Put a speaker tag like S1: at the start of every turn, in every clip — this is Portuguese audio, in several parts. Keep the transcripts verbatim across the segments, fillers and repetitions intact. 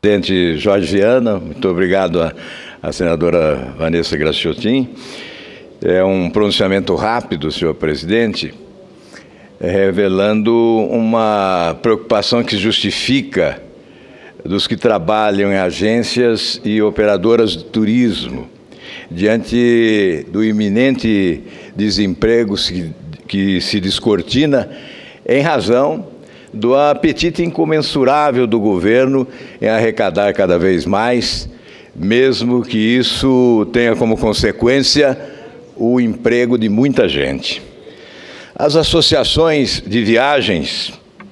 S1: presidente Jorge Viana, muito obrigado à, à senadora Vanessa Graciotin. É um pronunciamento rápido, senhor presidente, revelando uma preocupação que justifica dos que trabalham em agências e operadoras de turismo, diante do iminente desemprego que, que se descortina em razão do apetite incomensurável do governo em arrecadar cada vez mais, mesmo que isso tenha como consequência o emprego de muita gente. As associações de viagens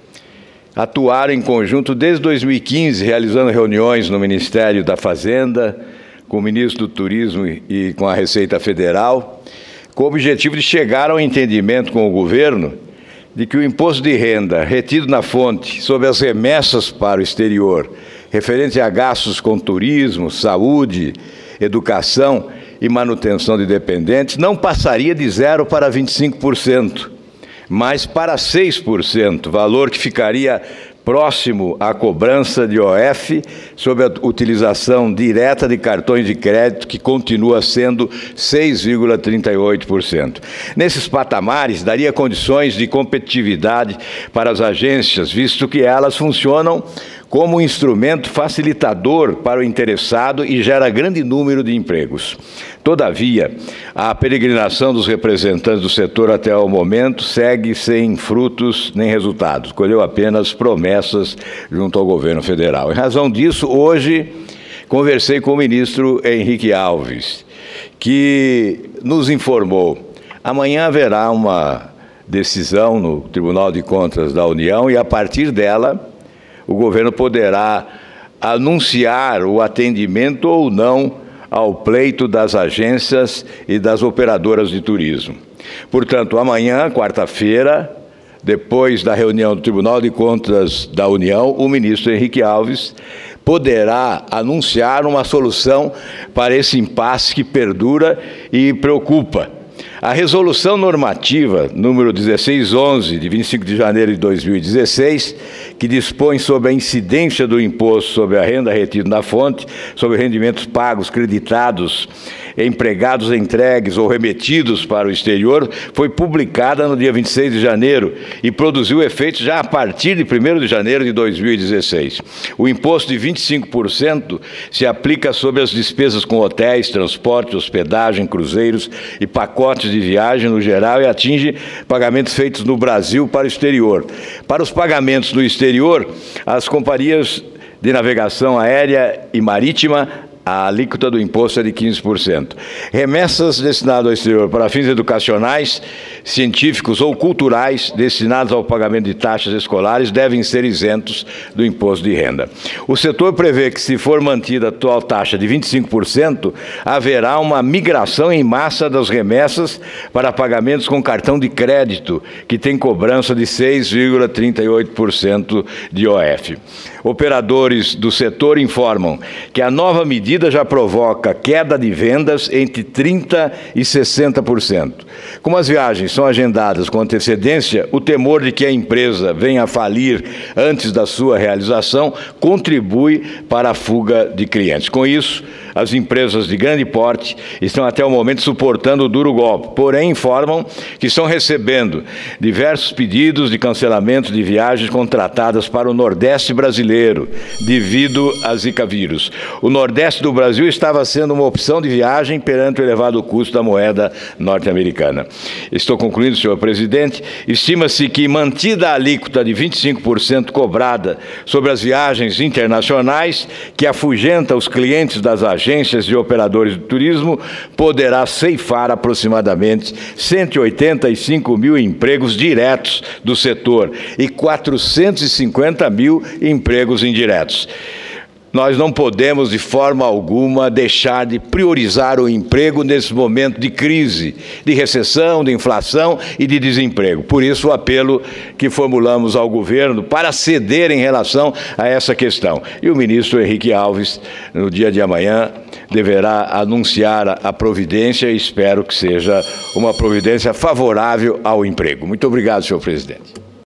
S1: atuaram em conjunto desde dois mil e quinze, realizando reuniões no Ministério da Fazenda, com o ministro do Turismo e com a Receita Federal, com o objetivo de chegar ao entendimento com o governo de que o imposto de renda retido na fonte sobre as remessas para o exterior, referente a gastos com turismo, saúde, educação e manutenção de dependentes, não passaria de zero para vinte e cinco por cento, mas para seis por cento, valor que ficaria próximo à cobrança de O F sobre a utilização direta de cartões de crédito, que continua sendo seis vírgula trinta e oito por cento. Nesses patamares, daria condições de competitividade para as agências, visto que elas funcionam como um instrumento facilitador para o interessado e gera grande número de empregos. Todavia, a peregrinação dos representantes do setor até o momento segue sem frutos nem resultados, colheu apenas promessas junto ao governo federal. Em razão disso, hoje conversei com o ministro Henrique Alves, que nos informou: amanhã haverá uma decisão no Tribunal de Contas da União e, a partir dela, o governo poderá anunciar o atendimento ou não ao pleito das agências e das operadoras de turismo. Portanto, amanhã, quarta-feira, depois da reunião do Tribunal de Contas da União, o ministro Henrique Alves poderá anunciar uma solução para esse impasse que perdura e preocupa. A resolução normativa número dezesseis onze, de vinte e cinco de janeiro de dois mil e dezesseis, que dispõe sobre a incidência do imposto sobre a renda retida na fonte, sobre rendimentos pagos, creditados, empregados entregues ou remetidos para o exterior, foi publicada no dia vinte e seis de janeiro e produziu efeitos já a partir de primeiro de janeiro de dois mil e dezesseis. O imposto de vinte e cinco por cento se aplica sobre as despesas com hotéis, transporte, hospedagem, cruzeiros e pacotes de viagem no geral e atinge pagamentos feitos no Brasil para o exterior. Para os pagamentos no exterior, as companhias de navegação aérea e marítima, a alíquota do imposto é de quinze por cento. Remessas destinadas ao exterior para fins educacionais, científicos ou culturais destinados ao pagamento de taxas escolares devem ser isentos do imposto de renda. O setor prevê que, se for mantida a atual taxa de vinte e cinco por cento, haverá uma migração em massa das remessas para pagamentos com cartão de crédito, que tem cobrança de seis vírgula trinta e oito por cento de O F. Operadores do setor informam que a nova medida já provoca queda de vendas entre trinta por cento e sessenta por cento. Como as viagens são agendadas com antecedência, o temor de que a empresa venha a falir antes da sua realização contribui para a fuga de clientes. Com isso, as empresas de grande porte estão até o momento suportando o duro golpe, porém informam que estão recebendo diversos pedidos de cancelamento de viagens contratadas para o Nordeste brasileiro, devido a Zika vírus. O Nordeste do Brasil estava sendo uma opção de viagem perante o elevado custo da moeda norte-americana. Estou concluindo, senhor presidente. Estima-se que, mantida a alíquota de vinte e cinco por cento cobrada sobre as viagens internacionais, que afugenta os clientes das agências e operadores de turismo, poderá ceifar aproximadamente cento e oitenta e cinco mil empregos diretos do setor e quatrocentos e cinquenta mil empregos indiretos. Nós não podemos, de forma alguma, deixar de priorizar o emprego nesse momento de crise, de recessão, de inflação e de desemprego. Por isso, o apelo que formulamos ao governo para ceder em relação a essa questão. E o ministro Henrique Alves, no dia de amanhã, deverá anunciar a providência e espero que seja uma providência favorável ao emprego. Muito obrigado, senhor presidente.